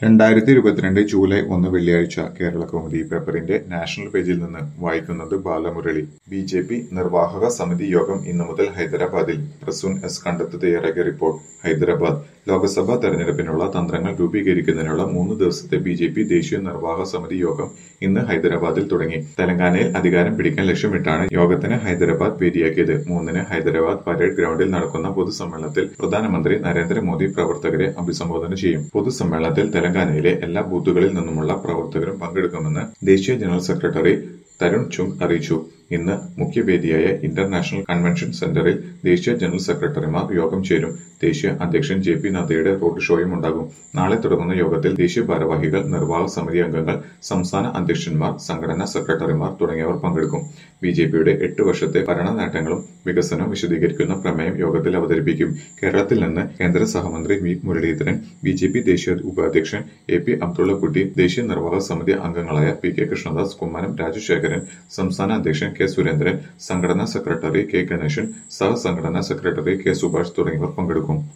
July 1 വെള്ളിയാഴ്ച കേരളകൗമുദി പേപ്പറിന്റെ national പേജിൽ നിന്ന് വായിക്കുന്നത് ബാലമുരളി. ബി.ജെ.പി. നിർവാഹക സമിതി യോഗം ഇന്നു മുതൽ ഹൈദരാബാദിൽ. പ്രസൂൺ എസ്. കണ്ടത്ത് തയ്യാറാക്കിയ റിപ്പോർട്ട്. ഹൈദരാബാദ്. ലോക്സഭാ തെരഞ്ഞെടുപ്പിനുള്ള തന്ത്രങ്ങൾ രൂപീകരിക്കുന്നതിനുള്ള 3 ദിവസത്തെ ബി.ജെ.പി. ദേശീയ നിർവാഹക സമിതി യോഗം ഇന്ന് ഹൈദരാബാദിൽ തുടങ്ങി. തെലങ്കാനയിൽ അധികാരം പിടിക്കാൻ ലക്ഷ്യമിട്ടാണ് യോഗത്തിന് ഹൈദരാബാദ് വേദിയാക്കിയത്. 3-ന് ഹൈദരാബാദ് പരേഡ് ഗ്രൗണ്ടിൽ നടക്കുന്ന പൊതുസമ്മേളനത്തിൽ പ്രധാനമന്ത്രി നരേന്ദ്രമോദി പ്രവർത്തകരെ അഭിസംബോധന ചെയ്യും. പൊതുസമ്മേളനത്തിൽ തെലങ്കാനയിലെ എല്ലാ ബൂത്തുകളിൽ നിന്നുമുള്ള പ്രവർത്തകരും പങ്കെടുക്കുമെന്ന് ദേശീയ ജനറൽ സെക്രട്ടറി തരുൺ ചുംഗ് അറിയിച്ചു. ഇന്ന് മുഖ്യവേദിയായ ഇന്റർനാഷണൽ കൺവെൻഷൻ സെന്ററിൽ ദേശീയ ജനറൽ സെക്രട്ടറിമാർ യോഗം ചേരും. ദേശീയ അധ്യക്ഷൻ ജെ.പി. നദ്ദയുടെ റോഡ് ഷോയും ഉണ്ടാകും. നാളെ തുടങ്ങുന്ന യോഗത്തിൽ ദേശീയ ഭാരവാഹികൾ, നിർവാഹക സമിതി അംഗങ്ങൾ, സംസ്ഥാന അധ്യക്ഷന്മാർ, സംഘടനാ സെക്രട്ടറിമാർ തുടങ്ങിയവർ പങ്കെടുക്കും. ബി.ജെ.പിയുടെ 8 വർഷത്തെ ഭരണ നേട്ടങ്ങളും വികസനവും വിശദീകരിക്കുന്ന പ്രമേയം യോഗത്തിൽ അവതരിപ്പിക്കും. കേരളത്തിൽ നിന്ന് കേന്ദ്ര സഹമന്ത്രി വി. മുരളീധരൻ, ബി.ജെ.പി. ദേശീയ ഉപാധ്യക്ഷൻ എ.പി. അബ്ദുള്ളക്കുട്ടി, ദേശീയ നിർവാഹക സമിതി അംഗങ്ങളായ പി.കെ. കൃഷ്ണദാസ്, കുമ്മനം രാജശേഖരൻ, സംസ്ഥാന അധ്യക്ഷൻ കെ. സുരേന്ദ്രൻ, സംഘടനാ സെക്രട്ടറി കെ. ഗണേശൻ, സഹസംഘടനാ സെക്രട്ടറി കെ. സുഭാഷ് തുടങ്ങിയവർ പങ്കെടുക്കും.